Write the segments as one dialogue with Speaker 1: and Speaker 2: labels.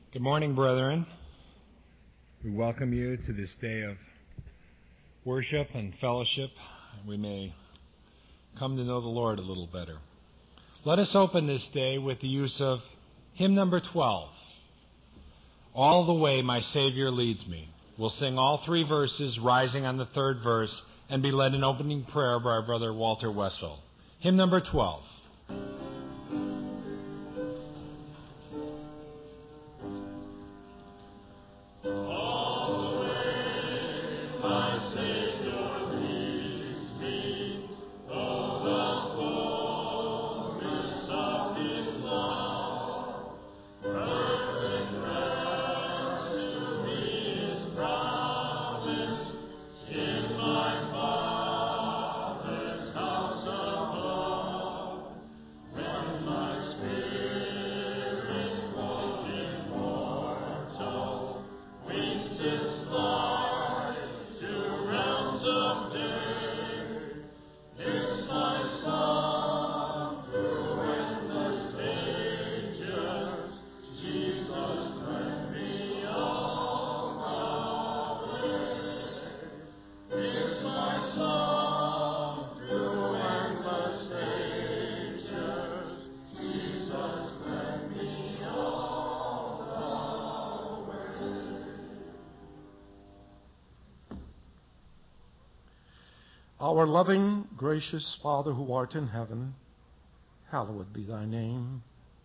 Speaker 1: Good morning, brethren. We welcome you to this day of worship and fellowship. We may come to know the Lord a little better. Let us open this day with the use of hymn number 12, All the Way My Savior Leads Me. We'll sing all three verses, rising on the third verse, and be led in opening prayer by our brother Walter Wessel. Hymn number 12.
Speaker 2: Our loving, gracious Father who art in heaven, hallowed be thy name.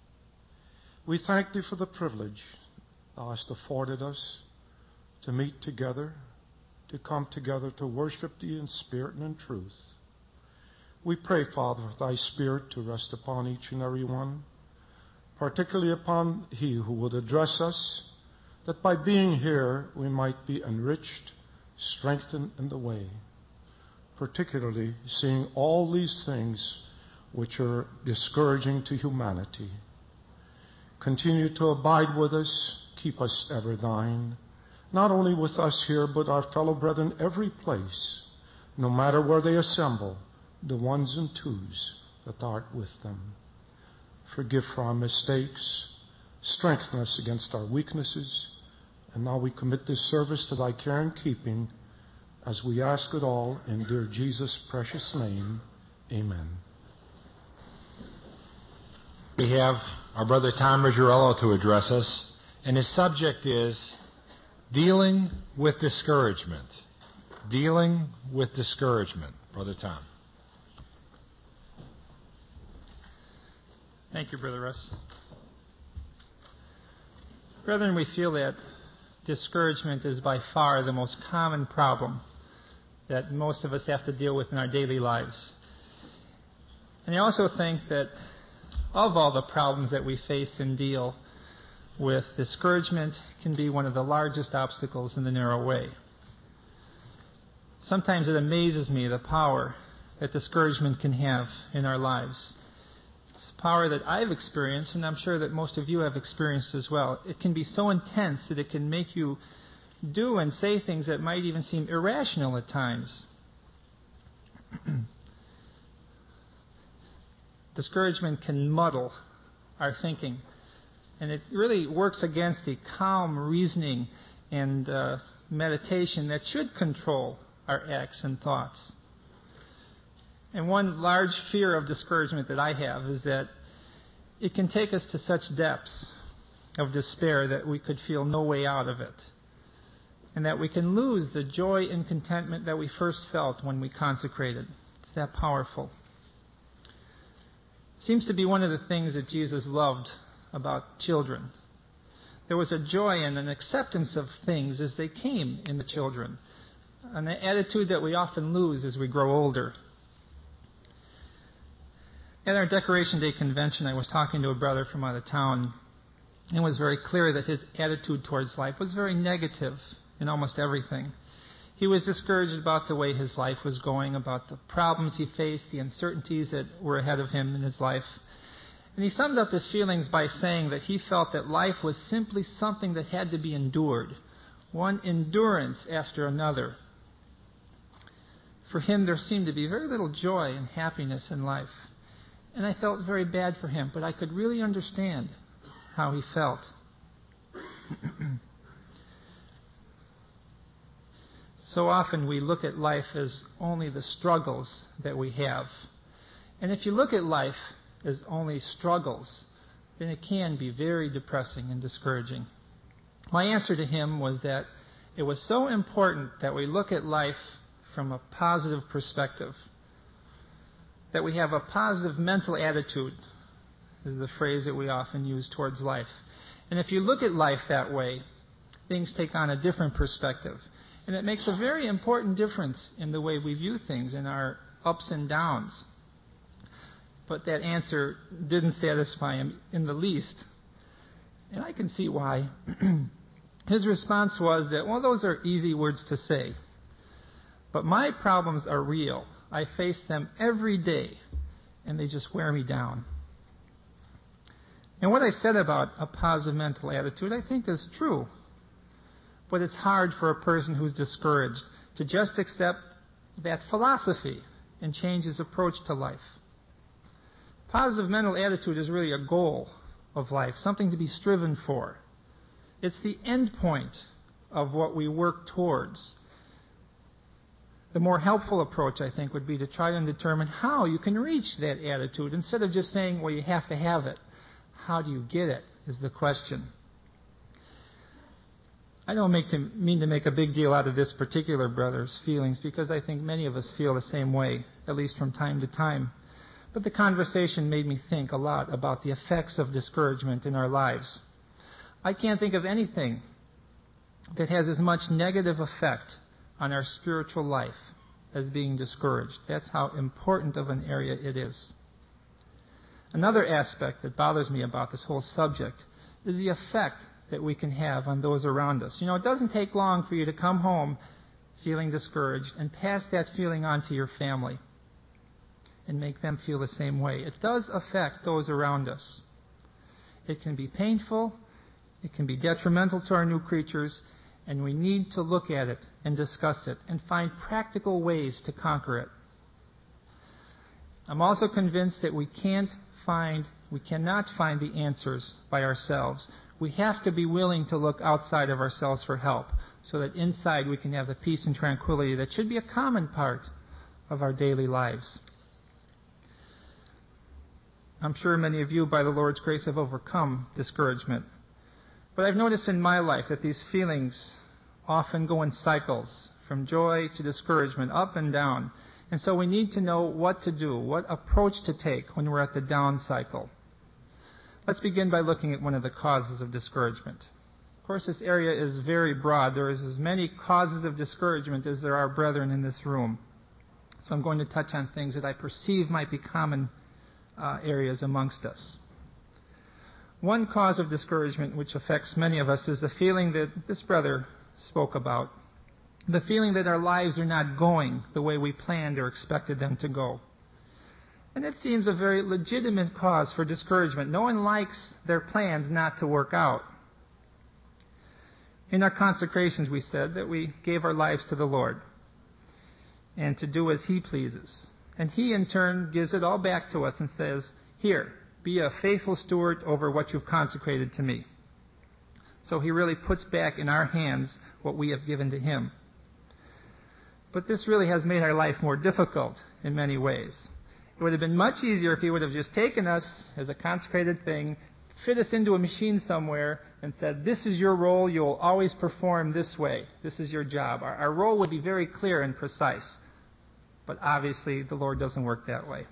Speaker 2: We thank thee for the privilege thou hast afforded us to meet together, to come together to worship thee in spirit and in truth. We pray, Father, for thy Spirit to rest upon each and every one, particularly upon he who would address us, that by being here we might be enriched, strengthened in the way, particularly seeing all these things which are discouraging to humanity. Continue to abide with us, keep us ever thine, not only with us here, but our fellow brethren every place, no matter where they assemble, the ones and twos that art with them. Forgive for our mistakes, strengthen us against our weaknesses, and now we commit this service to thy care and keeping, as we ask it all in dear Jesus' precious name. Amen.
Speaker 1: We have our brother Tom Rizzarello to address us, and his subject is Dealing with Discouragement. Dealing with Discouragement. Brother Tom.
Speaker 3: Thank you, Brother Russ. Brethren, we feel that discouragement is by far the most common problem that most of us have to deal with in our daily lives. And I also think that of all the problems that we face and deal with, discouragement can be one of the largest obstacles in the narrow way. Sometimes it amazes me the power that discouragement can have in our lives. It's power that I've experienced, and I'm sure that most of you have experienced as well. It can be so intense that it can make you do and say things that might even seem irrational at times. Discouragement can muddle our thinking, and it really works against the calm reasoning and meditation that should control our acts and thoughts. And one large fear of discouragement that I have is that it can take us to such depths of despair that we could feel no way out of it, and that we can lose the joy and contentment that we first felt when we consecrated. It's that powerful. It seems to be one of the things that Jesus loved about children. There was a joy and an acceptance of things as they came in the children, an attitude that we often lose as we grow older. At our Decoration Day convention, I was talking to a brother from out of town, and it was very clear that his attitude towards life was very negative in almost everything. He was discouraged about the way his life was going, about the problems he faced, the uncertainties that were ahead of him in his life. And he summed up his feelings by saying that he felt that life was simply something that had to be endured, one endurance after another. For him, there seemed to be very little joy and happiness in life. And I felt very bad for him, but I could really understand how he felt. So often we look at life as only the struggles that we have. And if you look at life as only struggles, then it can be very depressing and discouraging. My answer to him was that it was so important that we look at life from a positive perspective, that we have a positive mental attitude, is the phrase that we often use towards life. And if you look at life that way, things take on a different perspective. And it makes a very important difference in the way we view things, in our ups and downs. But that answer didn't satisfy him in the least. And I can see why. His response was that, well, those are easy words to say. But my problems are real. I face them every day, and they just wear me down. And what I said about a positive mental attitude, I think is true. But it's hard for a person who's discouraged to just accept that philosophy and change his approach to life. Positive mental attitude is really a goal of life, something to be striven for. It's the end point of what we work towards. The more helpful approach, I think, would be to try and determine how you can reach that attitude instead of just saying, well, you have to have it. How do you get it is the question. I don't mean to make a big deal out of this particular brother's feelings, because I think many of us feel the same way, at least from time to time. But the conversation made me think a lot about the effects of discouragement in our lives. I can't think of anything that has as much negative effect on our spiritual life as being discouraged. That's how important of an area it is. Another aspect that bothers me about this whole subject is the effect that we can have on those around us. You know, it doesn't take long for you to come home feeling discouraged and pass that feeling on to your family and make them feel the same way. It does affect those around us. It can be painful, it can be detrimental to our new creatures, and we need to look at it and discuss it and find practical ways to conquer it. I'm also convinced that we cannot find the answers by ourselves. We have to be willing to look outside of ourselves for help, so that inside we can have the peace and tranquility that should be a common part of our daily lives. I'm sure many of you, by the Lord's grace, have overcome discouragement. But I've noticed in my life that these feelings often go in cycles, from joy to discouragement, up and down. And so we need to know what to do, what approach to take when we're at the down cycle. Let's begin by looking at one of the causes of discouragement. Of course, this area is very broad. There is as many causes of discouragement as there are brethren in this room. So I'm going to touch on things that I perceive might be common areas amongst us. One cause of discouragement which affects many of us is the feeling that this brother spoke about. The feeling that our lives are not going the way we planned or expected them to go. And it seems a very legitimate cause for discouragement. No one likes their plans not to work out. In our consecrations, we said that we gave our lives to the Lord and to do as He pleases. And He, in turn, gives it all back to us and says, here, be a faithful steward over what you've consecrated to me. So He really puts back in our hands what we have given to Him. But this really has made our life more difficult in many ways. It would have been much easier if He would have just taken us as a consecrated thing, fit us into a machine somewhere, and said, this is your role, you'll always perform this way. This is your job. Our role would be very clear and precise. But obviously, the Lord doesn't work that way.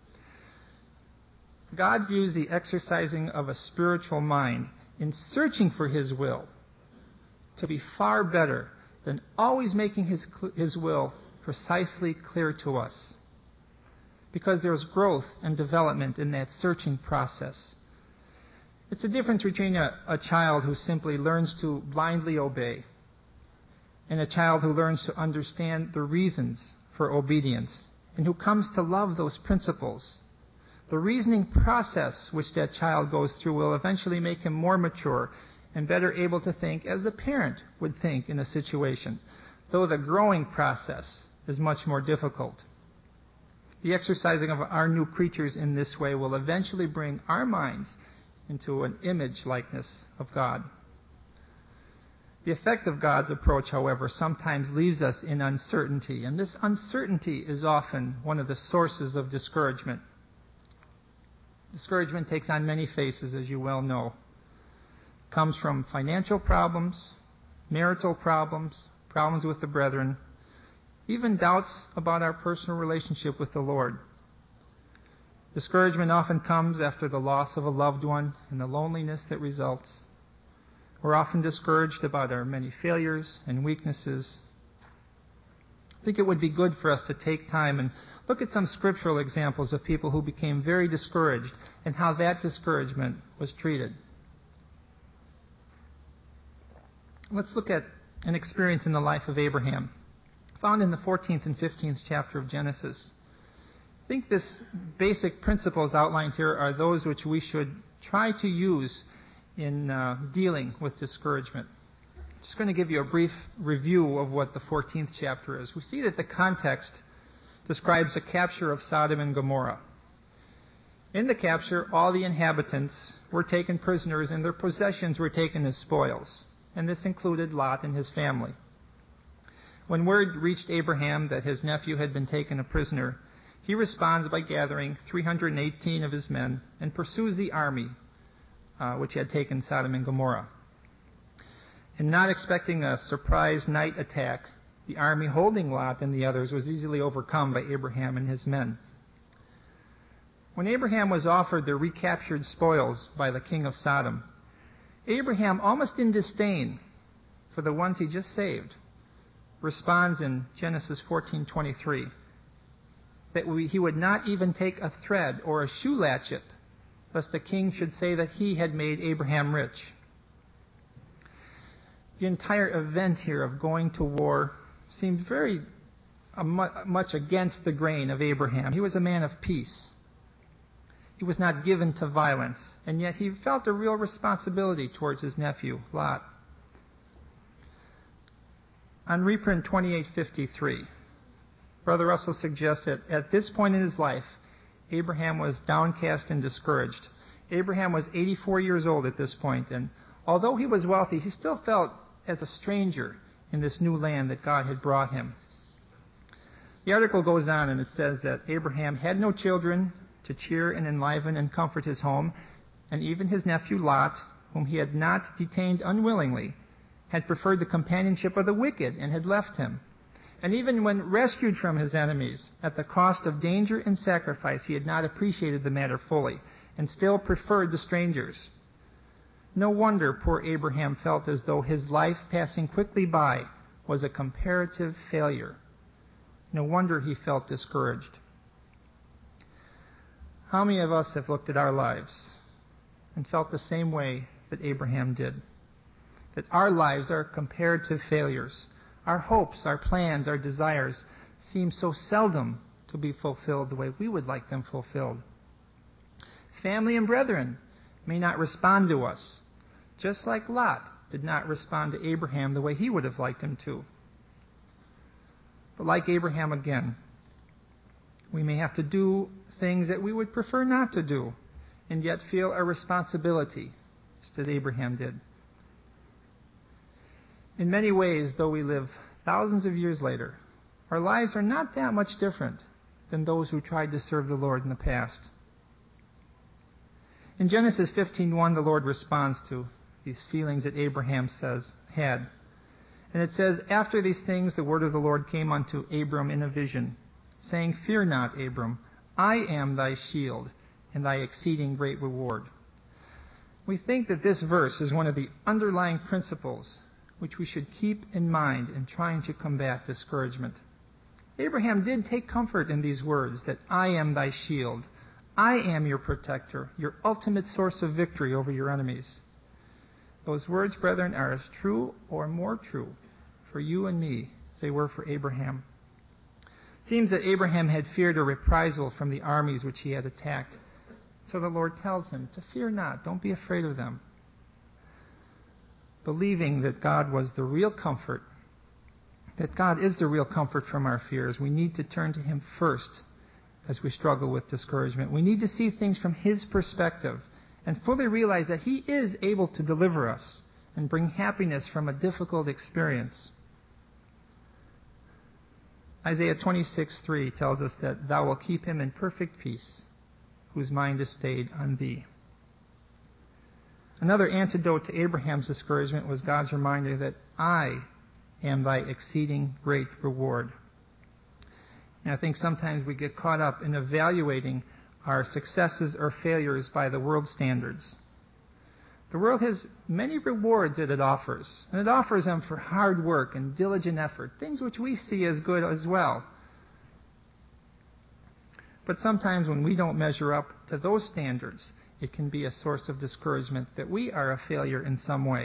Speaker 3: God views the exercising of a spiritual mind in searching for His will to be far better than always making His will precisely clear to us. Because there's growth and development in that searching process. It's a difference between a child who simply learns to blindly obey and a child who learns to understand the reasons for obedience and who comes to love those principles. The reasoning process which that child goes through will eventually make him more mature and better able to think as the parent would think in a situation, though the growing process is much more difficult. The exercising of our new creatures in this way will eventually bring our minds into an image likeness of God. The effect of God's approach, however, sometimes leaves us in uncertainty, and this uncertainty is often one of the sources of discouragement. Discouragement takes on many faces, as you well know. It comes from financial problems, marital problems, problems with the brethren, even doubts about our personal relationship with the Lord. Discouragement often comes after the loss of a loved one and the loneliness that results. We're often discouraged about our many failures and weaknesses. I think it would be good for us to take time and look at some scriptural examples of people who became very discouraged and how that discouragement was treated. Let's look at an experience in the life of Abraham, found in the 14th and 15th chapter of Genesis. I think this basic principles outlined here are those which we should try to use in dealing with discouragement. I'm just going to give you a brief review of what the 14th chapter is. We see that the context describes the capture of Sodom and Gomorrah. In the capture, all the inhabitants were taken prisoners and their possessions were taken as spoils, and this included Lot and his family. When word reached Abraham that his nephew had been taken a prisoner, he responds by gathering 318 of his men and pursues the army which had taken Sodom and Gomorrah. And not expecting a surprise night attack, the army holding Lot and the others was easily overcome by Abraham and his men. When Abraham was offered the recaptured spoils by the king of Sodom, Abraham, almost in disdain for the ones he just saved, responds in Genesis 14:23 that he would not even take a thread or a shoe latchet, lest the king should say that he had made Abraham rich. The entire event here of going to war seemed very much against the grain of Abraham. He was a man of peace. He was not given to violence, and yet he felt a real responsibility towards his nephew, Lot. On reprint 2853, Brother Russell suggests that at this point in his life, Abraham was downcast and discouraged. Abraham was 84 years old at this point, and although he was wealthy, he still felt as a stranger in this new land that God had brought him. The article goes on and it says that Abraham had no children to cheer and enliven and comfort his home, and even his nephew Lot, whom he had not detained unwillingly, had preferred the companionship of the wicked and had left him. And even when rescued from his enemies, at the cost of danger and sacrifice, he had not appreciated the matter fully, and still preferred the strangers. No wonder poor Abraham felt as though his life passing quickly by was a comparative failure. No wonder he felt discouraged. How many of us have looked at our lives and felt the same way that Abraham did? That our lives are comparative failures. Our hopes, our plans, our desires seem so seldom to be fulfilled the way we would like them fulfilled. Family and brethren may not respond to us, just like Lot did not respond to Abraham the way he would have liked him to. But like Abraham again, we may have to do things that we would prefer not to do, and yet feel a responsibility, just as Abraham did. In many ways, though we live thousands of years later, our lives are not that much different than those who tried to serve the Lord in the past. In Genesis 15:1, the Lord responds to these feelings that Abraham had. And it says, "After these things the word of the Lord came unto Abram in a vision, saying, Fear not, Abram, I am thy shield and thy exceeding great reward." We think that this verse is one of the underlying principles which we should keep in mind in trying to combat discouragement. Abraham did take comfort in these words that I am thy shield. I am your protector, your ultimate source of victory over your enemies. Those words, brethren, are as true or more true for you and me as they were for Abraham. It seems that Abraham had feared a reprisal from the armies which he had attacked. So the Lord tells him to fear not, don't be afraid of them. Believing that God was the real comfort, that God is the real comfort from our fears, we need to turn to Him first as we struggle with discouragement. We need to see things from His perspective and fully realize that He is able to deliver us and bring happiness from a difficult experience. Isaiah 26:3 tells us that thou wilt keep him in perfect peace, whose mind is stayed on thee. Another antidote to Abraham's discouragement was God's reminder that I am thy exceeding great reward. And I think sometimes we get caught up in evaluating our successes or failures by the world's standards. The world has many rewards that it offers, and it offers them for hard work and diligent effort, things which we see as good as well. But sometimes when we don't measure up to those standards, it can be a source of discouragement that we are a failure in some way.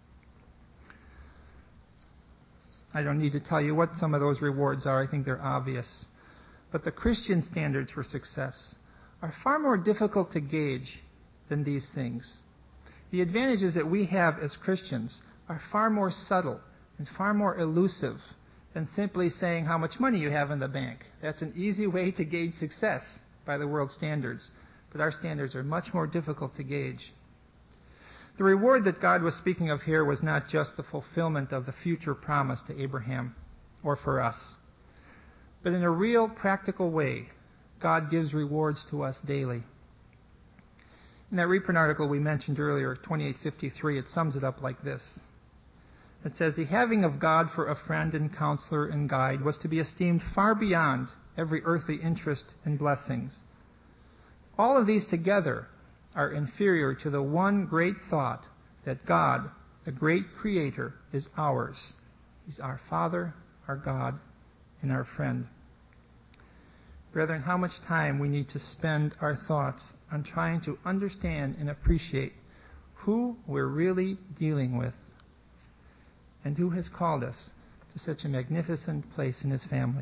Speaker 3: I don't need to tell you what some of those rewards are. I think they're obvious. But the Christian standards for success are far more difficult to gauge than these things. The advantages that we have as Christians are far more subtle and far more elusive than simply saying how much money you have in the bank. That's an easy way to gauge success by the world's standards, but our standards are much more difficult to gauge. The reward that God was speaking of here was not just the fulfillment of the future promise to Abraham or for us, but in a real practical way, God gives rewards to us daily. In that reprint article we mentioned earlier, 2853, it sums it up like this. It says, the having of God for a friend and counselor and guide was to be esteemed far beyond every earthly interest and blessings. All of these together are inferior to the one great thought that God, the great Creator, is ours. He's our Father, our God, and our friend. Brethren, how much time we need to spend our thoughts on trying to understand and appreciate who we're really dealing with and who has called us to such a magnificent place in His family.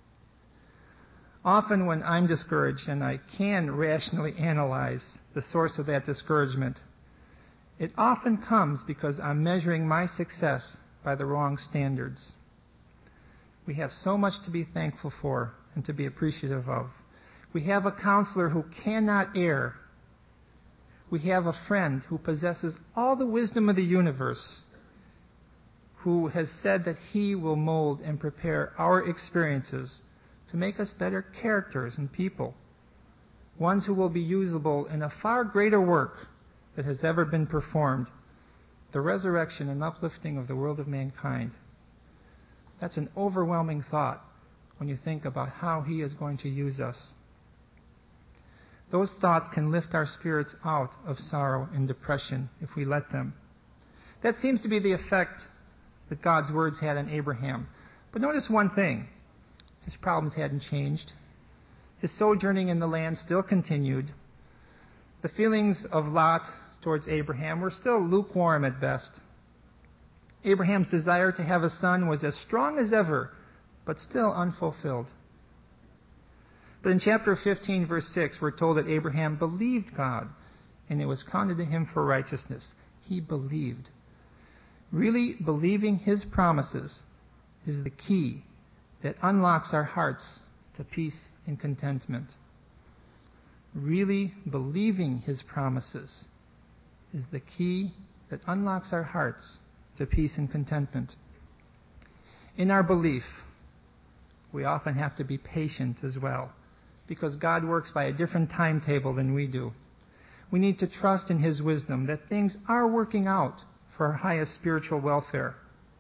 Speaker 3: Often when I'm discouraged and I can rationally analyze the source of that discouragement, it often comes because I'm measuring my success by the wrong standards. We have so much to be thankful for and to be appreciative of. We have a counselor who cannot err. We have a friend who possesses all the wisdom of the universe, who has said that He will mold and prepare our experiences to make us better characters and people, ones who will be usable in a far greater work that has ever been performed, the resurrection and uplifting of the world of mankind. That's an overwhelming thought when you think about how He is going to use us. Those thoughts can lift our spirits out of sorrow and depression if we let them. That seems to be the effect that God's words had on Abraham. But notice one thing. His problems hadn't changed. His sojourning in the land still continued. The feelings of Lot towards Abraham were still lukewarm at best. Abraham's desire to have a son was as strong as ever, but still unfulfilled. But in chapter 15, verse 6, we're told that Abraham believed God, and it was counted to him for righteousness. He believed. Really believing His promises is the key that unlocks our hearts to peace and contentment. Really believing His promises is the key that unlocks our hearts to peace and contentment. In our belief, we often have to be patient as well, because God works by a different timetable than we do. We need to trust in His wisdom that things are working out for our highest spiritual welfare.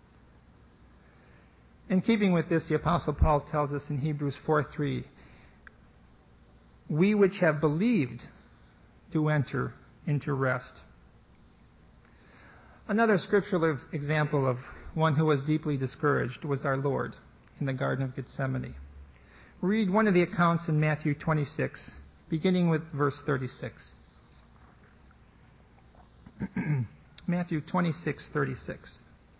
Speaker 3: In keeping with this, the Apostle Paul tells us in Hebrews 4:3, we which have believed do enter into rest. Another scriptural example of one who was deeply discouraged was our Lord in the Garden of Gethsemane. Read one of the accounts in Matthew 26, beginning with verse 36. Matthew 26:36.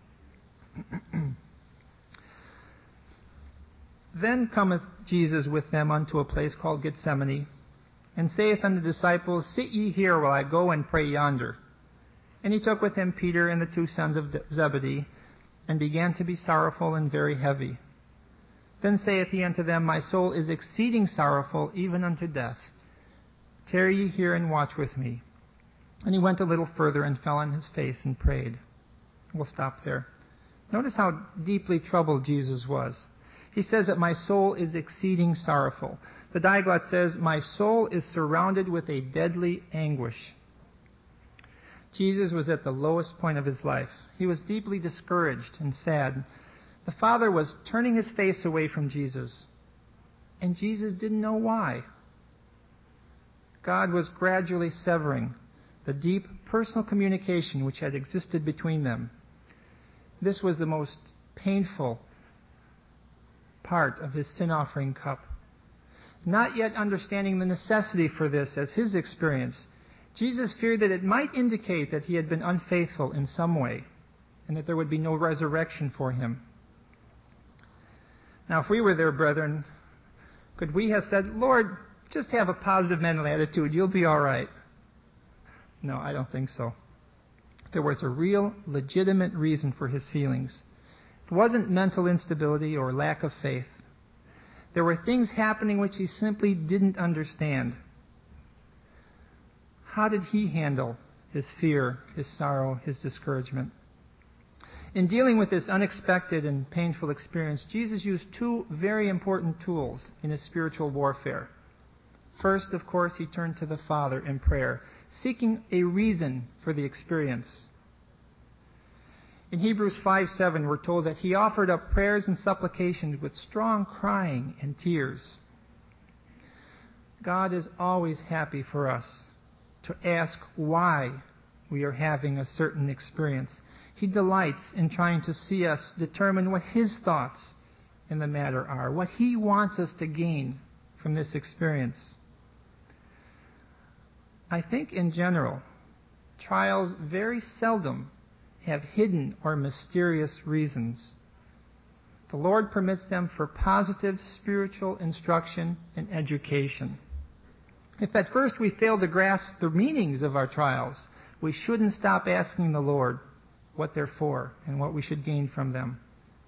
Speaker 3: Then cometh Jesus with them unto a place called Gethsemane, and saith unto the disciples, sit ye here while I go and pray yonder. And He took with Him Peter and the two sons of Zebedee, and began to be sorrowful and very heavy. Then saith He unto them, my soul is exceeding sorrowful, even unto death. Tarry ye here and watch with me. And He went a little further and fell on His face and prayed, We'll stop there. Notice how deeply troubled Jesus was. He says that my soul is exceeding sorrowful. The Diaglott says, my soul is surrounded with a deadly anguish. Jesus was at the lowest point of his life. He was deeply discouraged and sad. The Father was turning his face away from Jesus, and Jesus didn't know why. God was gradually severing the deep personal communication which had existed between them. This was the most painful part of his sin offering cup. Not yet understanding the necessity for this as his experience, Jesus feared that it might indicate that he had been unfaithful in some way and that there would be no resurrection for him. Now, if we were there, brethren, could we have said, Lord, just have a positive mental attitude, you'll be all right? No, I don't think so. There was a real, legitimate reason for his feelings. It wasn't mental instability or lack of faith. There were things happening which he simply didn't understand. How did he handle his fear, his sorrow, his discouragement? In dealing with this unexpected and painful experience, Jesus used two very important tools in his spiritual warfare. First, of course, he turned to the Father in prayer, seeking a reason for the experience. In Hebrews 5:7, we're told that he offered up prayers and supplications with strong crying and tears. God is always happy for us to ask why we are having a certain experience. He delights in trying to see us determine what his thoughts in the matter are, what he wants us to gain from this experience. I think in general, trials very seldom have hidden or mysterious reasons. The Lord permits them for positive spiritual instruction and education. If at first we fail to grasp the meanings of our trials, we shouldn't stop asking the Lord what they're for and what we should gain from them.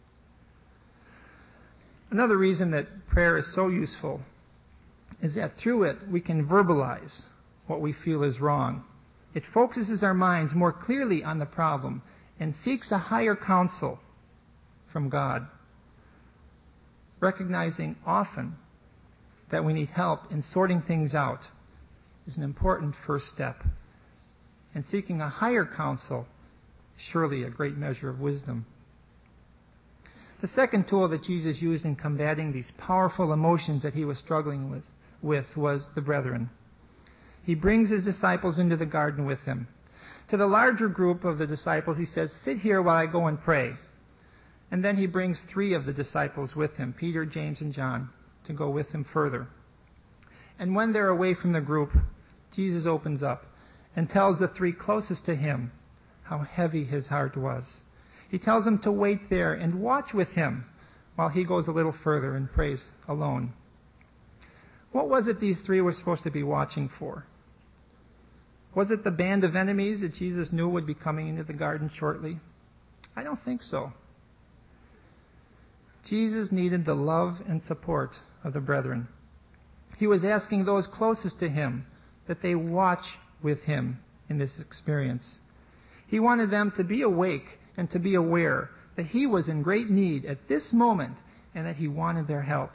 Speaker 3: Another reason that prayer is so useful is that through it we can verbalize what we feel is wrong. It focuses our minds more clearly on the problem and seeks a higher counsel from God, recognizing often that we need help in sorting things out is an important first step. And seeking a higher counsel is surely a great measure of wisdom. The second tool that Jesus used in combating these powerful emotions that he was struggling with was the brethren. He brings his disciples into the garden with him. To the larger group of the disciples, he says, sit here while I go and pray. And then he brings three of the disciples with him, Peter, James, and John, to go with him further. And when they're away from the group, Jesus opens up and tells the three closest to him how heavy his heart was. He tells them to wait there and watch with him while he goes a little further and prays alone. What was it these three were supposed to be watching for? Was it the band of enemies that Jesus knew would be coming into the garden shortly? I don't think so. Jesus needed the love and support of the brethren. He was asking those closest to him that they watch with him in this experience. He wanted them to be awake and to be aware that he was in great need at this moment and that he wanted their help.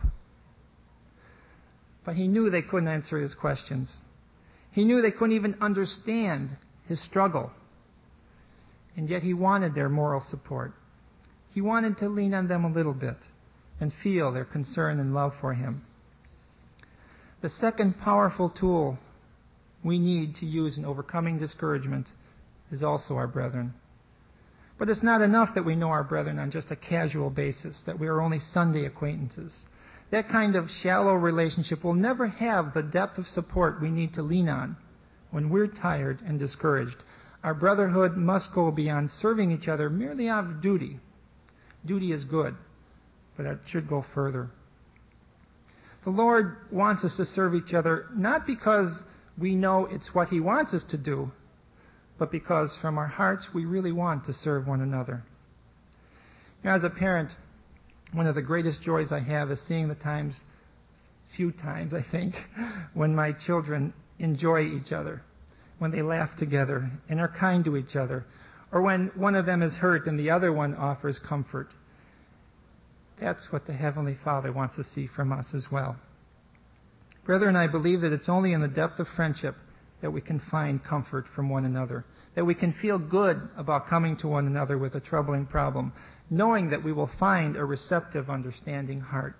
Speaker 3: But he knew they couldn't answer his questions. He knew they couldn't even understand his struggle. And yet he wanted their moral support. He wanted to lean on them a little bit and feel their concern and love for him. The second powerful tool we need to use in overcoming discouragement is also our brethren. But it's not enough that we know our brethren on just a casual basis, that we are only Sunday acquaintances. That kind of shallow relationship will never have the depth of support we need to lean on when we're tired and discouraged. Our brotherhood must go beyond serving each other merely out of duty. Duty is good, but it should go further. The Lord wants us to serve each other not because we know it's what he wants us to do, but because from our hearts we really want to serve one another. As a parent, one of the greatest joys I have is seeing the few times, I think, when my children enjoy each other, when they laugh together and are kind to each other, or when one of them is hurt and the other one offers comfort. That's what the Heavenly Father wants to see from us as well. Brethren, I believe that it's only in the depth of friendship that we can find comfort from one another, that we can feel good about coming to one another with a troubling problem, knowing that we will find a receptive, understanding heart.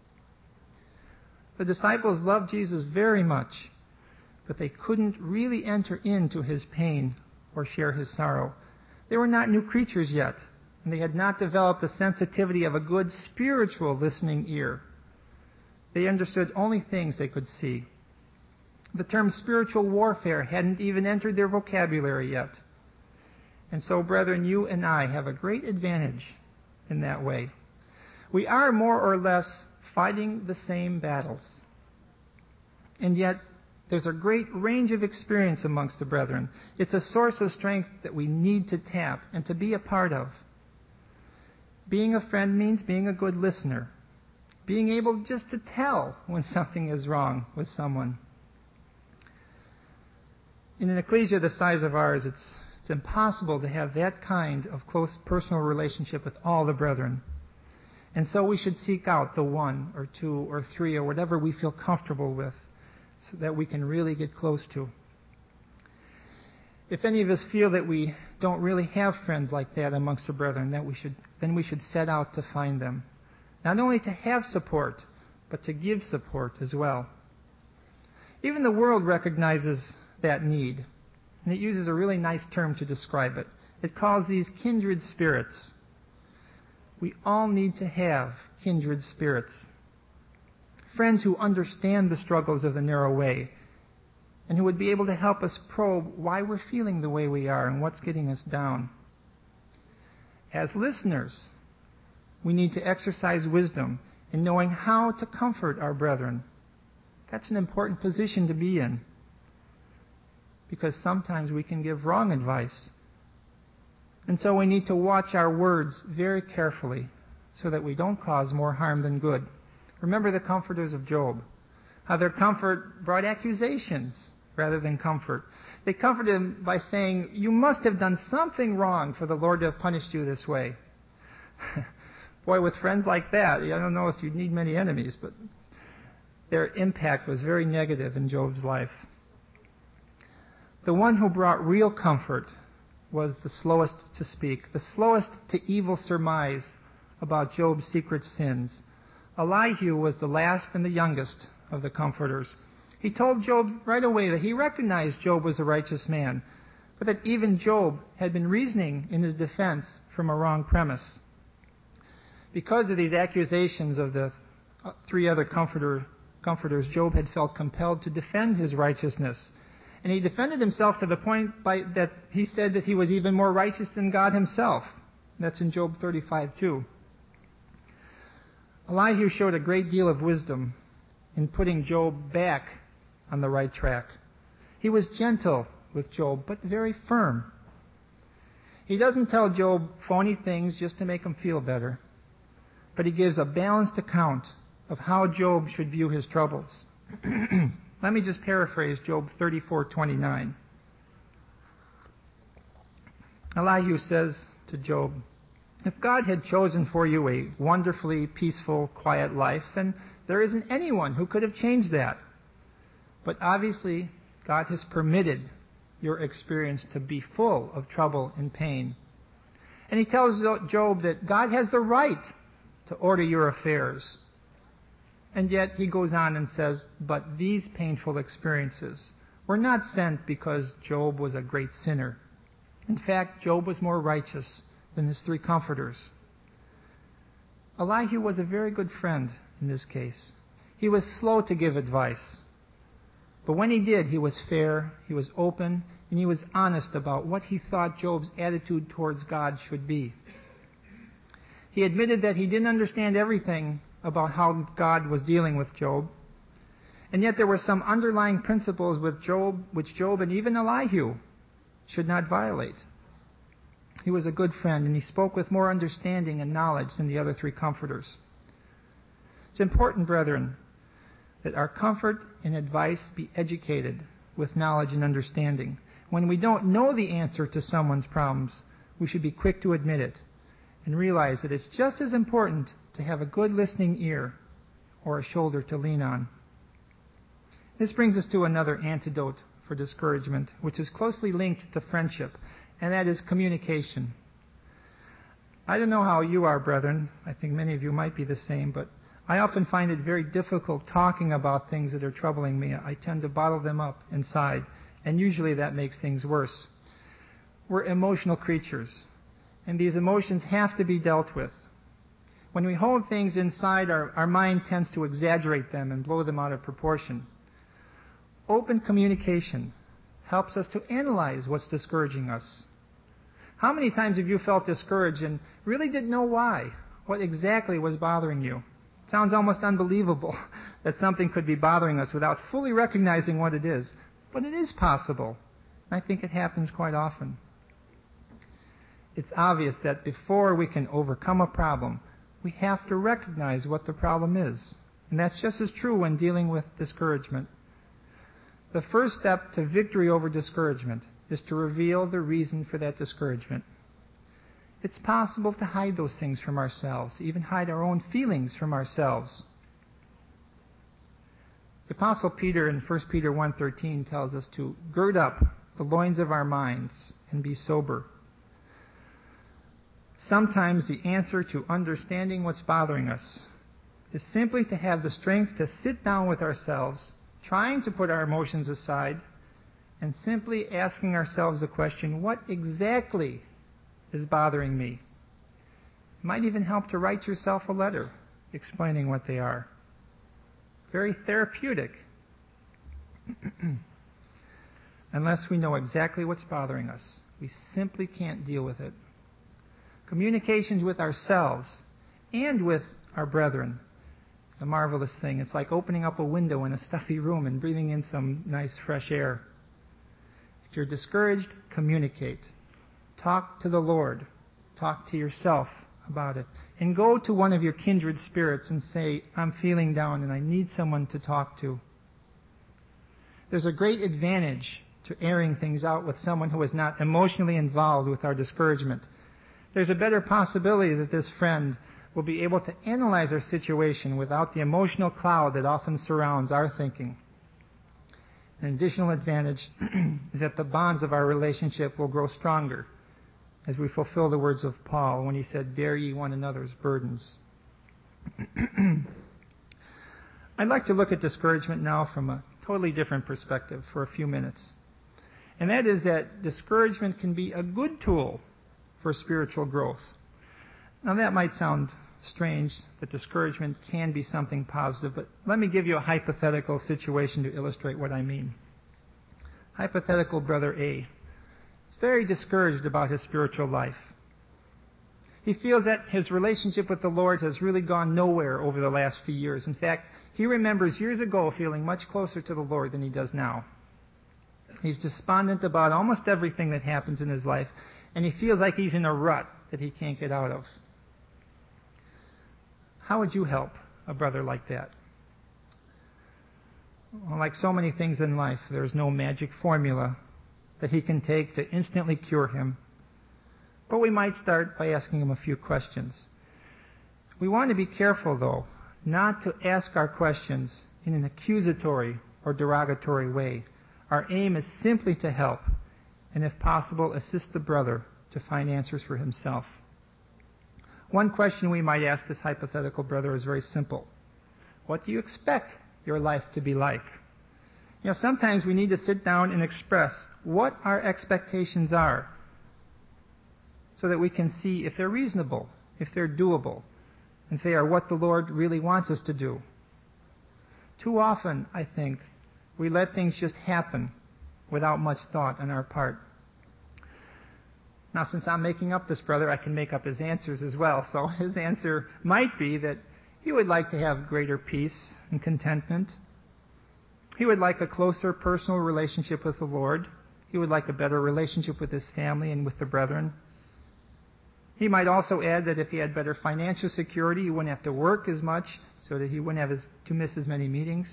Speaker 3: The disciples loved Jesus very much, but they couldn't really enter into his pain or share his sorrow. They were not new creatures yet, and they had not developed the sensitivity of a good spiritual listening ear. They understood only things they could see. The term spiritual warfare hadn't even entered their vocabulary yet. And so, brethren, you and I have a great advantage in that way. We are more or less fighting the same battles. And yet, there's a great range of experience amongst the brethren. It's a source of strength that we need to tap and to be a part of. Being a friend means being a good listener. Being able just to tell when something is wrong with someone. In an ecclesia the size of ours, it's impossible to have that kind of close personal relationship with all the brethren. And so we should seek out the one or two or three or whatever we feel comfortable with so that we can really get close to. If any of us feel that we don't really have friends like that amongst the brethren, then we should set out to find them. Not only to have support, but to give support as well. Even the world recognizes that need, and it uses a really nice term to describe it. It calls these kindred spirits. We all need to have kindred spirits. Friends who understand the struggles of the narrow way, and who would be able to help us probe why we're feeling the way we are and what's getting us down. As listeners, we need to exercise wisdom in knowing how to comfort our brethren. That's an important position to be in, because sometimes we can give wrong advice. And so we need to watch our words very carefully so that we don't cause more harm than good. Remember the comforters of Job, how their comfort brought accusations rather than comfort. They comforted him by saying, "You must have done something wrong for the Lord to have punished you this way." Boy, with friends like that, I don't know if you need many enemies, but their impact was very negative in Job's life. The one who brought real comfort was the slowest to speak, the slowest to evil surmise about Job's secret sins. Elihu was the last and the youngest of the comforters. He told Job right away that he recognized Job was a righteous man, but that even Job had been reasoning in his defense from a wrong premise. Because of these accusations of the three other comforters, Job had felt compelled to defend his righteousness. And he defended himself to the point that he said that he was even more righteous than God himself. That's in Job 35:2. Elihu showed a great deal of wisdom in putting Job back on the right track. He was gentle with Job, but very firm. He doesn't tell Job phony things just to make him feel better, but he gives a balanced account of how Job should view his troubles. Let me just paraphrase Job 34:29. Elihu says to Job, "If God had chosen for you a wonderfully peaceful, quiet life, then there isn't anyone who could have changed that. But obviously, God has permitted your experience to be full of trouble and pain." And he tells Job that God has the right to order your affairs. And yet he goes on and says, but these painful experiences were not sent because Job was a great sinner. In fact, Job was more righteous than his three comforters. Elihu was a very good friend in this case. He was slow to give advice. But when he did, he was fair, he was open, and he was honest about what he thought Job's attitude towards God should be. He admitted that he didn't understand everything about how God was dealing with Job. And yet there were some underlying principles with Job, which Job and even Elihu should not violate. He was a good friend, and he spoke with more understanding and knowledge than the other three comforters. It's important, brethren, that our comfort and advice be educated with knowledge and understanding. When we don't know the answer to someone's problems, we should be quick to admit it and realize that it's just as important to have a good listening ear or a shoulder to lean on. This brings us to another antidote for discouragement, which is closely linked to friendship, and that is communication. I don't know how you are, brethren. I think many of you might be the same, but I often find it very difficult talking about things that are troubling me. I tend to bottle them up inside, and usually that makes things worse. We're emotional creatures, and these emotions have to be dealt with. When we hold things inside, our mind tends to exaggerate them and blow them out of proportion. Open communication helps us to analyze what's discouraging us. How many times have you felt discouraged and really didn't know why? What exactly was bothering you? It sounds almost unbelievable that something could be bothering us without fully recognizing what it is. But it is possible. I think it happens quite often. It's obvious that before we can overcome a problem, we have to recognize what the problem is. And that's just as true when dealing with discouragement. The first step to victory over discouragement is to reveal the reason for that discouragement. It's possible to hide those things from ourselves, to even hide our own feelings from ourselves. The Apostle Peter in 1 Peter 1:13 tells us to gird up the loins of our minds and be sober. Sometimes the answer to understanding what's bothering us is simply to have the strength to sit down with ourselves, trying to put our emotions aside, and simply asking ourselves the question, what exactly is bothering me? It might even help to write yourself a letter explaining what they are. Very therapeutic. Unless we know exactly what's bothering us, we simply can't deal with it. Communications with ourselves and with our brethren is a marvelous thing. It's like opening up a window in a stuffy room and breathing in some nice fresh air. If you're discouraged, communicate. Talk to the Lord. Talk to yourself about it. And go to one of your kindred spirits and say, I'm feeling down and I need someone to talk to. There's a great advantage to airing things out with someone who is not emotionally involved with our discouragement. There's a better possibility that this friend will be able to analyze our situation without the emotional cloud that often surrounds our thinking. An additional advantage is that the bonds of our relationship will grow stronger as we fulfill the words of Paul when he said, bear ye one another's burdens. I'd like to look at discouragement now from a totally different perspective for a few minutes. And that is that discouragement can be a good tool for spiritual growth. Now that might sound strange, that discouragement can be something positive, but let me give you a hypothetical situation to illustrate what I mean. Hypothetical brother A is very discouraged about his spiritual life. He feels that his relationship with the Lord has really gone nowhere over the last few years. In fact, he remembers years ago feeling much closer to the Lord than he does now. He's despondent about almost everything that happens in his life, and he feels like he's in a rut that he can't get out of. How would you help a brother like that? Well, like so many things in life, there's no magic formula that he can take to instantly cure him. But we might start by asking him a few questions. We want to be careful, though, not to ask our questions in an accusatory or derogatory way. Our aim is simply to help, and if possible, assist the brother to find answers for himself. One question we might ask this hypothetical brother is very simple. What do you expect your life to be like? Sometimes we need to sit down and express what our expectations are so that we can see if they're reasonable, if they're doable, and if they are what the Lord really wants us to do. Too often, I think, we let things just happen without much thought on our part. Now, since I'm making up this brother, I can make up his answers as well. So his answer might be that he would like to have greater peace and contentment. He would like a closer personal relationship with the Lord. He would like a better relationship with his family and with the brethren. He might also add that if he had better financial security, he wouldn't have to work as much so that he wouldn't have to miss as many meetings.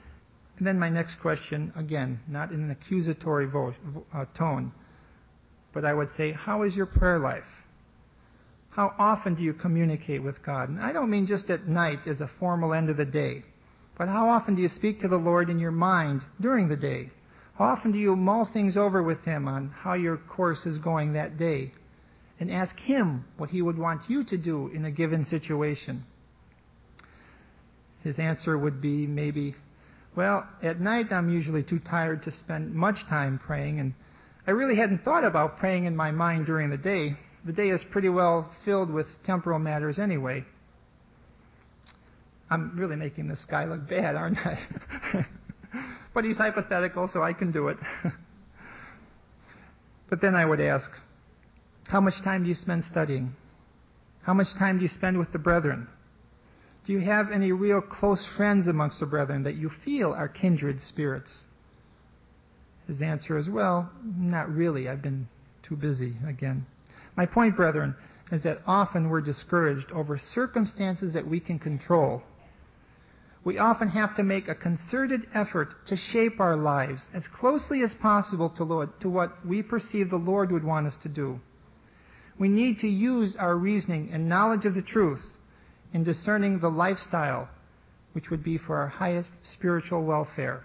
Speaker 3: And then my next question, again, not in an accusatory tone. but I would say, how is your prayer life? How often do you communicate with God? And I don't mean just at night as a formal end of the day, but how often do you speak to the Lord in your mind during the day? How often do you mull things over with Him on how your course is going that day and ask Him what He would want you to do in a given situation? His answer would be maybe, well, at night I'm usually too tired to spend much time praying, and I really hadn't thought about praying in my mind during the day. The day is pretty well filled with temporal matters anyway. I'm really making this guy look bad, aren't I? But he's hypothetical, so I can do it. But then I would ask, how much time do you spend studying? How much time do you spend with the brethren? Do you have any real close friends amongst the brethren that you feel are kindred spirits? His answer is, well, not really. I've been too busy again. My point, brethren, is that often we're discouraged over circumstances that we can control. We often have to make a concerted effort to shape our lives as closely as possible to what we perceive the Lord would want us to do. We need to use our reasoning and knowledge of the truth in discerning the lifestyle which would be for our highest spiritual welfare.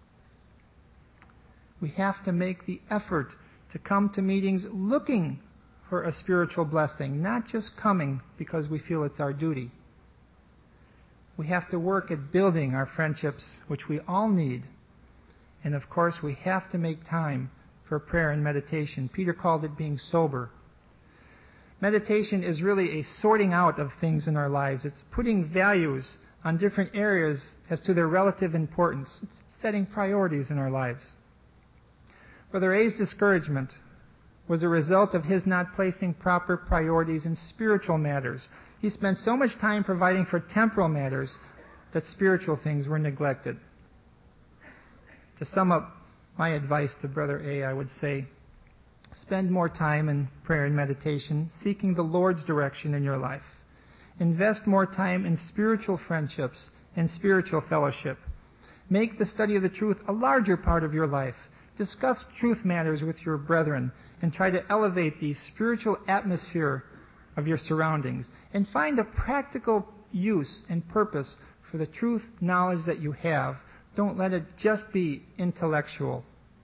Speaker 3: We have to make the effort to come to meetings looking for a spiritual blessing, not just coming because we feel it's our duty. We have to work at building our friendships, which we all need. And of course, we have to make time for prayer and meditation. Peter called it being sober. Meditation is really a sorting out of things in our lives. It's putting values on different areas as to their relative importance. It's setting priorities in our lives. Brother A's discouragement was a result of his not placing proper priorities in spiritual matters. He spent so much time providing for temporal matters that spiritual things were neglected. To sum up my advice to Brother A, I would say, spend more time in prayer and meditation, seeking the Lord's direction in your life. Invest more time in spiritual friendships and spiritual fellowship. Make the study of the truth a larger part of your life. Discuss truth matters with your brethren and try to elevate the spiritual atmosphere of your surroundings. And find a practical use and purpose for the truth knowledge that you have. Don't let it just be intellectual.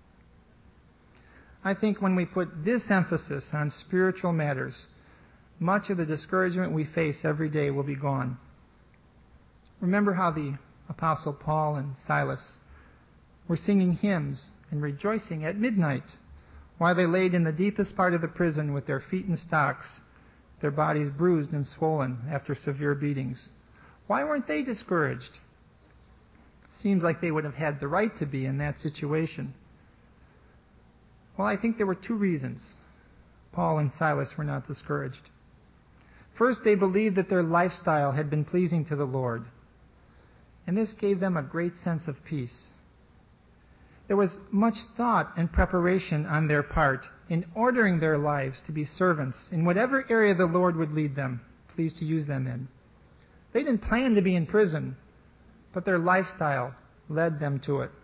Speaker 3: I think when we put this emphasis on spiritual matters, much of the discouragement we face every day will be gone. Remember how the Apostle Paul and Silas were singing hymns and rejoicing at midnight while they laid in the deepest part of the prison with their feet in stocks, their bodies bruised and swollen after severe beatings. Why weren't they discouraged? Seems like they would have had the right to be in that situation. Well, I think there were two reasons Paul and Silas were not discouraged. First, they believed that their lifestyle had been pleasing to the Lord, and this gave them a great sense of peace. There was much thought and preparation on their part in ordering their lives to be servants in whatever area the Lord would lead them, pleased to use them in. They didn't plan to be in prison, but their lifestyle led them to it.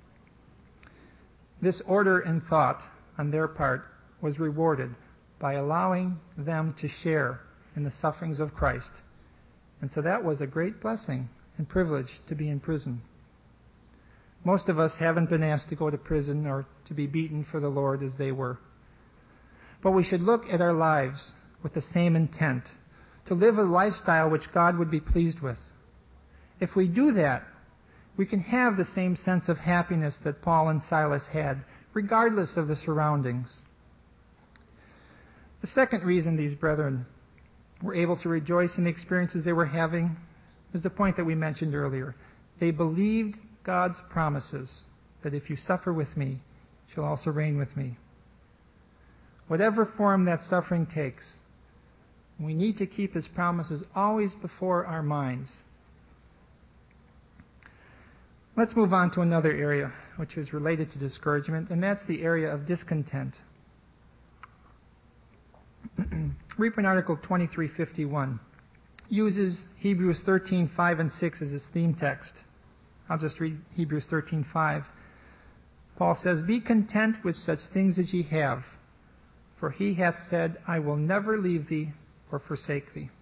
Speaker 3: This order and thought on their part was rewarded by allowing them to share in the sufferings of Christ. And so that was a great blessing and privilege to be in prison. Most of us haven't been asked to go to prison or to be beaten for the Lord as they were. But we should look at our lives with the same intent, to live a lifestyle which God would be pleased with. If we do that, we can have the same sense of happiness that Paul and Silas had, regardless of the surroundings. The second reason these brethren were able to rejoice in the experiences they were having is the point that we mentioned earlier. They believed God's promises that if you suffer with me, you shall also reign with me. Whatever form that suffering takes, we need to keep His promises always before our minds. Let's move on to another area which is related to discouragement, and that's the area of discontent. Reprint Article 2351 uses Hebrews 13:5 and 6 as its theme text. I'll just read Hebrews 13:5. Paul says, "Be content with such things as ye have, For he hath said, I will never leave thee or forsake thee.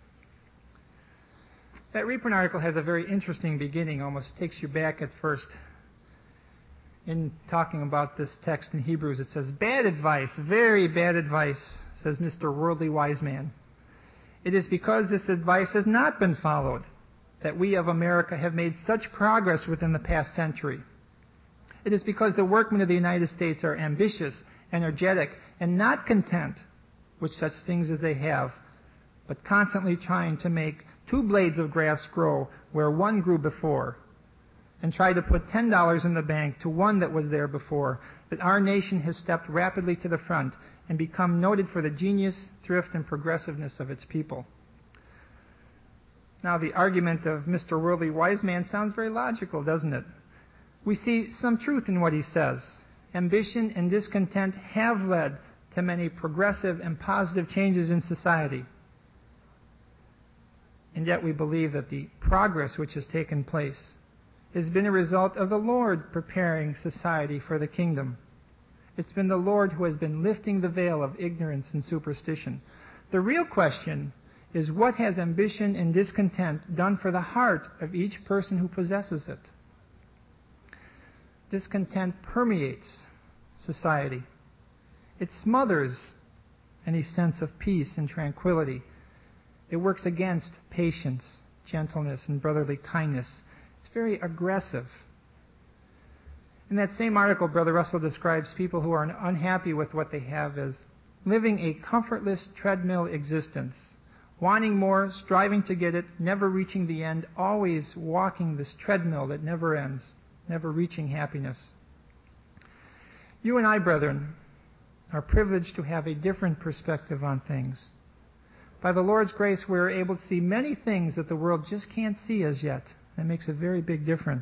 Speaker 3: That Reprint article has a very interesting beginning, almost takes you back at first. In talking about this text in Hebrews, it says, bad advice, very bad advice, says Mr. Worldly Wise Man. It is because this advice has not been followed that we of America have made such progress within the past century. It is because the workmen of the United States are ambitious, energetic, and not content with such things as they have, but constantly trying to make 2 blades of grass grow where one grew before, and try to put $10 in the bank to one that was there before, that our nation has stepped rapidly to the front and become noted for the genius, thrift, and progressiveness of its people. Now, the argument of Mr. Worldly Wise Man sounds very logical, doesn't it? We see some truth in what he says. Ambition and discontent have led to many progressive and positive changes in society. And yet we believe that the progress which has taken place has been a result of the Lord preparing society for the kingdom. It's been the Lord who has been lifting the veil of ignorance and superstition. The real question is, what has ambition and discontent done for the heart of each person who possesses it? Discontent permeates society. It smothers any sense of peace and tranquility. It works against patience, gentleness, and brotherly kindness. It's very aggressive. In that same article, Brother Russell describes people who are unhappy with what they have as living a comfortless treadmill existence, wanting more, striving to get it, never reaching the end, always walking this treadmill that never ends, never reaching happiness. You and I, brethren, are privileged to have a different perspective on things. By the Lord's grace, we're able to see many things that the world just can't see as yet. That makes a very big difference.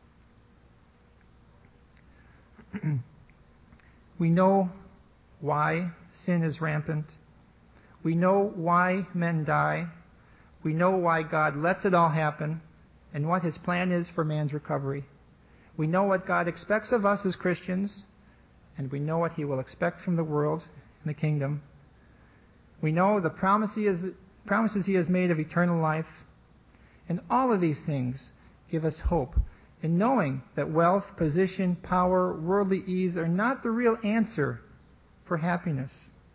Speaker 3: We know why sin is rampant. We know why men die. We know why God lets it all happen and what His plan is for man's recovery. We know what God expects of us as Christians, and we know what He will expect from the world and the kingdom. We know the promises He has made of eternal life. And all of these things give us hope in knowing that wealth, position, power, worldly ease are not the real answer for happiness.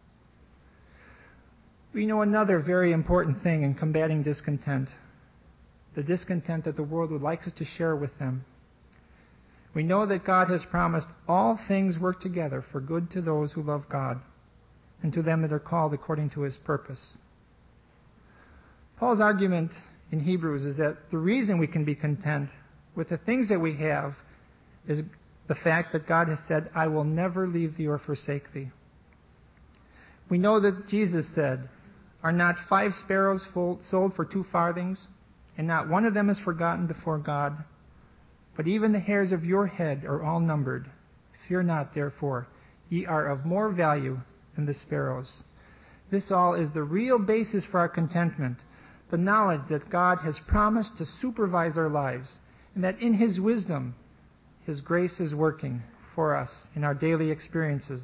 Speaker 3: We know another very important thing in combating discontent, the discontent that the world would like us to share with them. We know that God has promised all things work together for good to those who love God and to them that are called according to His purpose. Paul's argument in Hebrews is that the reason we can be content with the things that we have is the fact that God has said, I will never leave thee or forsake thee. We know that Jesus said, are not 5 sparrows sold for 2 farthings, and not one of them is forgotten before God? But even the hairs of your head are all numbered. Fear not, therefore, ye are of more value than the sparrows. This all is the real basis for our contentment, the knowledge that God has promised to supervise our lives, and that in His wisdom, His grace is working for us in our daily experiences.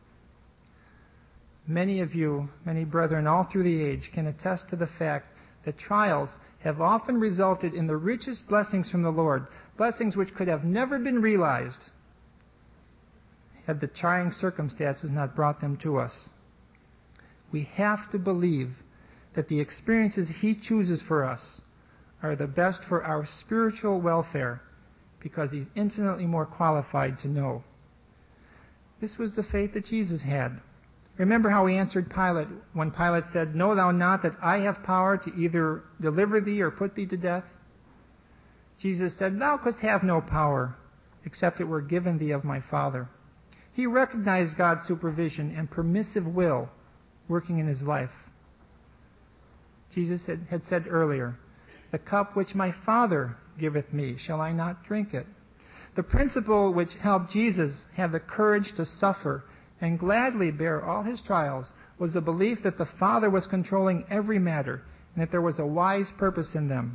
Speaker 3: Many of you, many brethren all through the age, can attest to the fact that trials have often resulted in the richest blessings from the Lord, blessings which could have never been realized had the trying circumstances not brought them to us. We have to believe that the experiences He chooses for us are the best for our spiritual welfare because He's infinitely more qualified to know. This was the faith that Jesus had. Remember how He answered Pilate when Pilate said, Know thou not that I have power to either deliver thee or put thee to death? Jesus said, Thou couldst have no power except it were given thee of my Father. He recognized God's supervision and permissive will working in His life. Jesus had said earlier, The cup which my Father giveth me, shall I not drink it? The principle which helped Jesus have the courage to suffer and gladly bear all His trials was the belief that the Father was controlling every matter and that there was a wise purpose in them.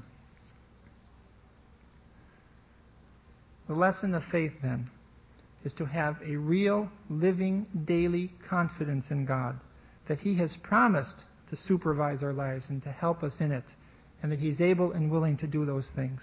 Speaker 3: The lesson of faith, then, is to have a real, living, daily confidence in God, that He has promised to supervise our lives and to help us in it, and that He's able and willing to do those things.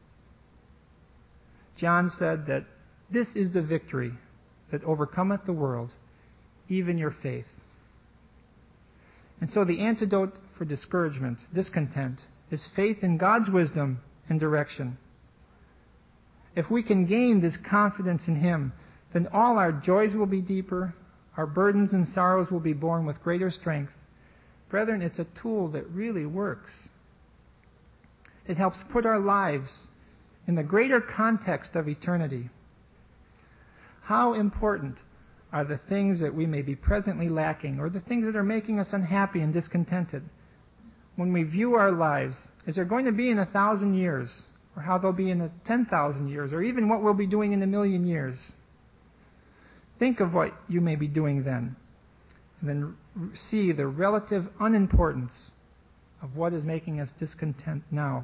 Speaker 3: John said that this is the victory that overcometh the world, even your faith. And so the antidote for discouragement, discontent, is faith in God's wisdom and direction. If we can gain this confidence in Him, then all our joys will be deeper, our burdens and sorrows will be borne with greater strength. Brethren, it's a tool that really works. It helps put our lives in the greater context of eternity. How important are the things that we may be presently lacking, or the things that are making us unhappy and discontented? When we view our lives, as they're going to be in 1,000 years, or how they'll be in 10,000 years, or even what we'll be doing in 1,000,000 years. Think of what you may be doing then, and then see the relative unimportance of what is making us discontent now.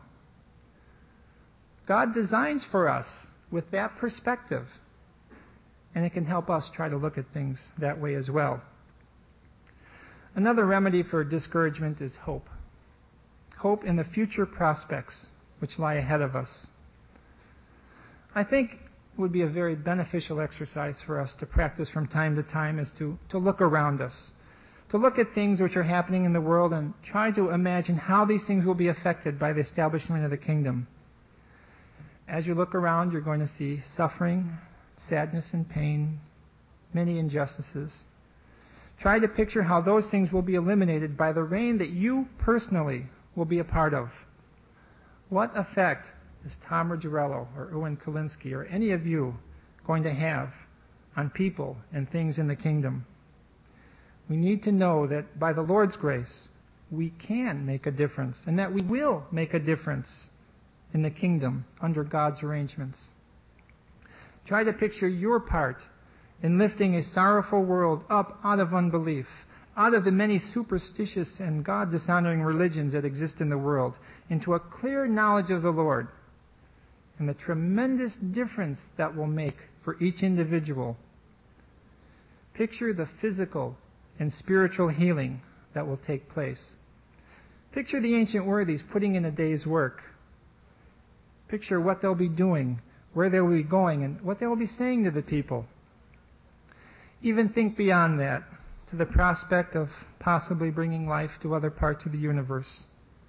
Speaker 3: God designs for us with that perspective, and it can help us try to look at things that way as well. Another remedy for discouragement is hope. Hope in the future prospects which lie ahead of us. I think it would be a very beneficial exercise for us to practice from time to time is to look around us, to look at things which are happening in the world and try to imagine how these things will be affected by the establishment of the kingdom. As you look around, you're going to see suffering, sadness and pain, many injustices. Try to picture how those things will be eliminated by the reign that you personally will be a part of. What effect is Tom Ruggiero or Owen Kalinsky or any of you going to have on people and things in the kingdom? We need to know that by the Lord's grace, we can make a difference, and that we will make a difference in the kingdom under God's arrangements. Try to picture your part in lifting a sorrowful world up out of unbelief, out of the many superstitious and God-dishonoring religions that exist in the world, into a clear knowledge of the Lord and the tremendous difference that will make for each individual. Picture the physical and spiritual healing that will take place. Picture the ancient worthies putting in a day's work. Picture what they'll be doing, where they'll be going, and what they'll be saying to the people. Even think beyond that, to the prospect of possibly bringing life to other parts of the universe.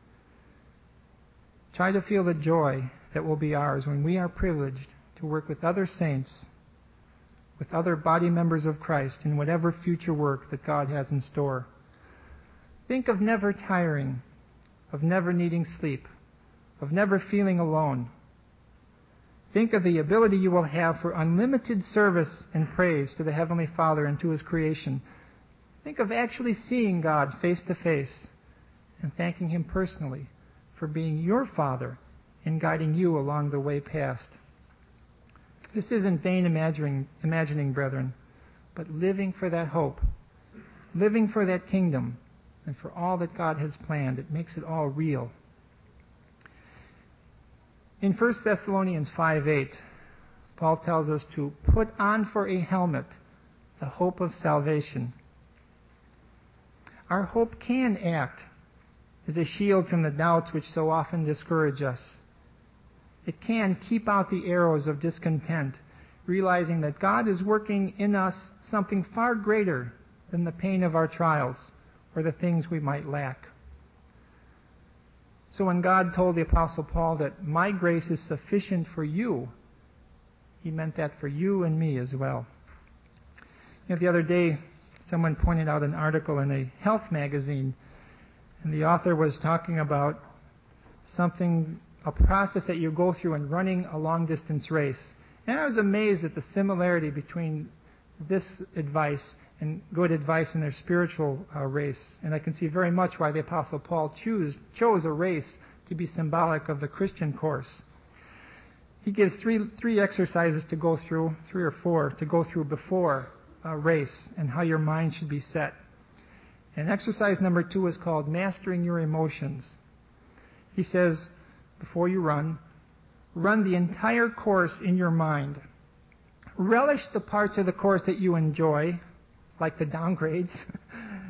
Speaker 3: Try to feel the joy that will be ours when we are privileged to work with other saints, with other body members of Christ in whatever future work that God has in store. Think of never tiring, of never needing sleep, of never feeling alone. Think of the ability you will have for unlimited service and praise to the Heavenly Father and to His creation. Think of actually seeing God face to face and thanking Him personally for being your Father and guiding you along the way past. This isn't vain imagining, brethren, but living for that hope, living for that kingdom, and for all that God has planned. It makes it all real. In 1 Thessalonians 5:8, Paul tells us to put on for a helmet the hope of salvation. Our hope can act as a shield from the doubts which so often discourage us. It can keep out the arrows of discontent, realizing that God is working in us something far greater than the pain of our trials or the things we might lack. So when God told the Apostle Paul that my grace is sufficient for you, He meant that for you and me as well. The other day, someone pointed out an article in a health magazine, and the author was talking about a process that you go through in running a long-distance race. And I was amazed at the similarity between this advice and good advice in their spiritual race. And I can see very much why the Apostle Paul chose a race to be symbolic of the Christian course. He gives three exercises to go through, 3 or 4, to go through before a race and how your mind should be set. And exercise number 2 is called Mastering Your Emotions. He says, before you run the entire course in your mind. Relish the parts of the course that you enjoy, like the downgrades.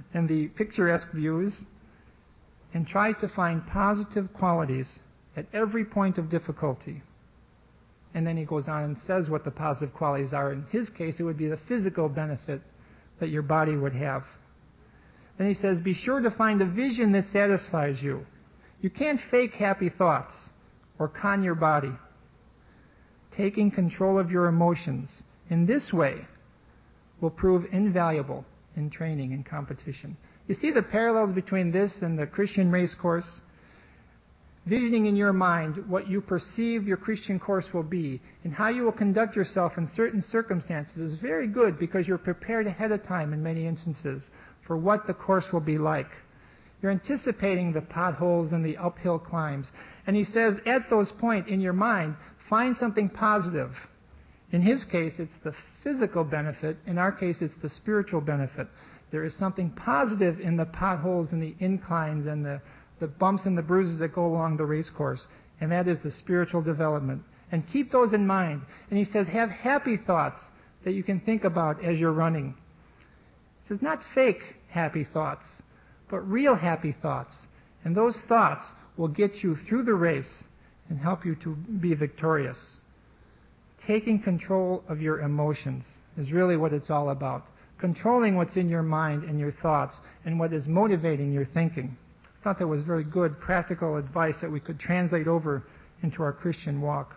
Speaker 3: and the picturesque views, and try to find positive qualities at every point of difficulty. And then he goes on and says what the positive qualities are. In his case, it would be the physical benefit that your body would have. Then he says, be sure to find a vision that satisfies you. You can't fake happy thoughts or con your body. Taking control of your emotions in this way will prove invaluable in training and competition. You see the parallels between this and the Christian race course? Visioning in your mind what you perceive your Christian course will be and how you will conduct yourself in certain circumstances is very good because you're prepared ahead of time in many instances for what the course will be like. You're anticipating the potholes and the uphill climbs. And he says, at those points in your mind, find something positive. In his case, it's the physical benefit. In our case, it's the spiritual benefit. There is something positive in the potholes and the inclines and the bumps and the bruises that go along the race course. And that is the spiritual development. And keep those in mind. And he says, have happy thoughts that you can think about as you're running. He says, not fake happy thoughts, but real happy thoughts. And those thoughts will get you through the race and help you to be victorious. Taking control of your emotions is really what it's all about. Controlling what's in your mind and your thoughts and what is motivating your thinking. I thought that was very good, practical advice that we could translate over into our Christian walk.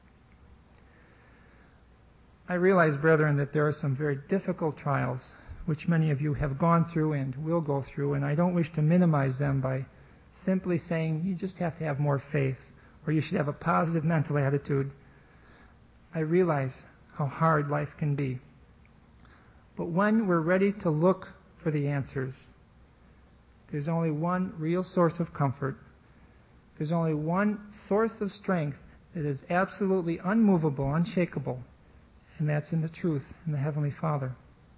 Speaker 3: I realize, brethren, that there are some very difficult trials which many of you have gone through and will go through, and I don't wish to minimize them by simply saying you just have to have more faith or you should have a positive mental attitude. I realize how hard life can be. But when we're ready to look for the answers, there's only one real source of comfort. There's only one source of strength that is absolutely unmovable, unshakable, and that's in the truth, in the Heavenly Father.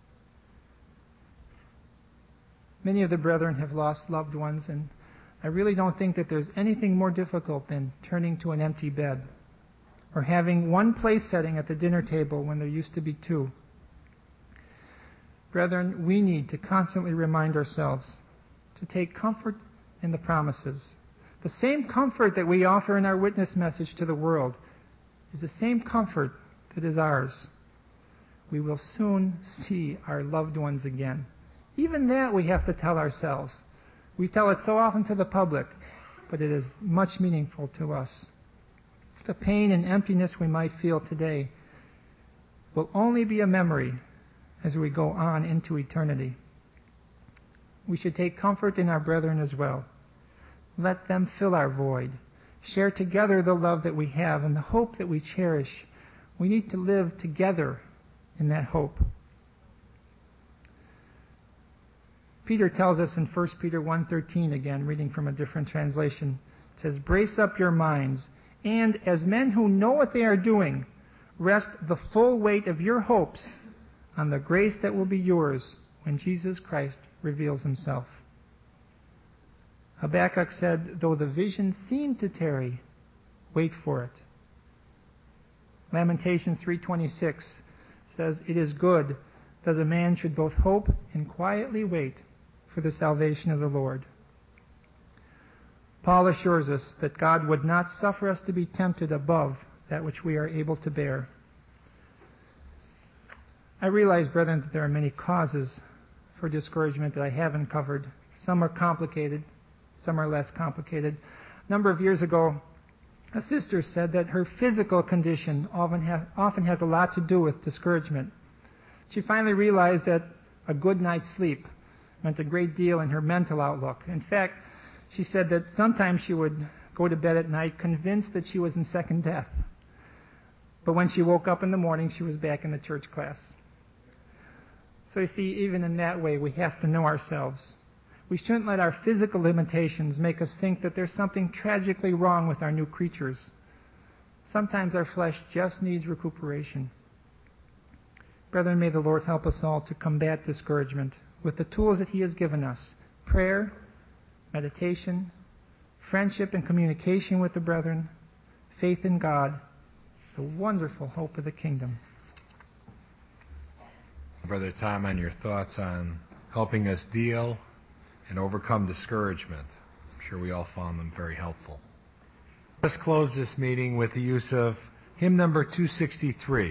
Speaker 3: Many of the brethren have lost loved ones, and I really don't think that there's anything more difficult than turning to an empty bed or having one place setting at the dinner table when there used to be two. Brethren, we need to constantly remind ourselves to take comfort in the promises. The same comfort that we offer in our witness message to the world is the same comfort that is ours. We will soon see our loved ones again. Even that we have to tell ourselves. We tell it so often to the public, but it is much meaningful to us. The pain and emptiness we might feel today will only be a memory as we go on into eternity. We should take comfort in our brethren as well. Let them fill our void. Share together the love that we have and the hope that we cherish. We need to live together in that hope. Peter tells us in 1 Peter 1:13, again, reading from a different translation, it says, brace up your minds, and as men who know what they are doing, rest the full weight of your hopes on the grace that will be yours when Jesus Christ reveals himself. Habakkuk said, though the vision seemed to tarry, wait for it. Lamentations 3:26 says, it is good that a man should both hope and quietly wait for the salvation of the Lord. Paul assures us that God would not suffer us to be tempted above that which we are able to bear. I realize, brethren, that there are many causes for discouragement that I haven't covered. Some are complicated, some are less complicated. A number of years ago, a sister said that her physical condition often has a lot to do with discouragement. She finally realized that a good night's sleep meant a great deal in her mental outlook. In fact, she said that sometimes she would go to bed at night convinced that she was in second death. But when she woke up in the morning, she was back in the church class. So you see, even in that way, we have to know ourselves. We shouldn't let our physical limitations make us think that there's something tragically wrong with our new creatures. Sometimes our flesh just needs recuperation. Brethren, may the Lord help us all to combat discouragement with the tools that he has given us: prayer, meditation, friendship and communication with the brethren, faith in God, the wonderful hope of the kingdom.
Speaker 1: Brother Tom, on your thoughts on helping us deal and overcome discouragement. I'm sure we all found them very helpful. Let's close this meeting with the use of hymn number 263.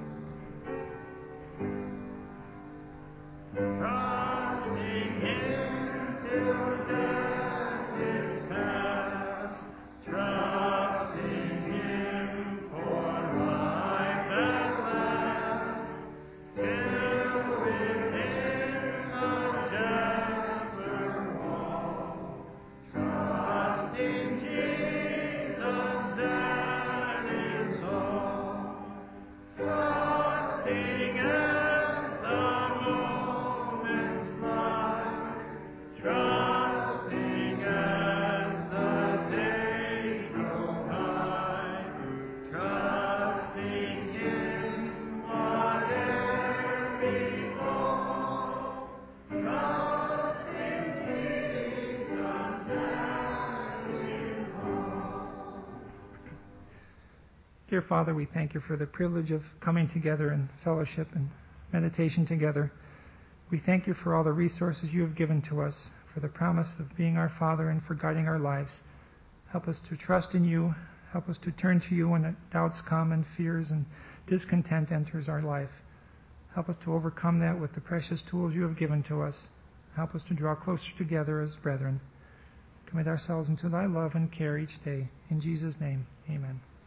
Speaker 3: Dear Father, we thank you for the privilege of coming together in fellowship and meditation together. We thank you for all the resources you have given to us, for the promise of being our Father and for guiding our lives. Help us to trust in you. Help us to turn to you when doubts come and fears and discontent enters our life. Help us to overcome that with the precious tools you have given to us. Help us to draw closer together as brethren. Commit ourselves into thy love and care each day. In Jesus' name, amen.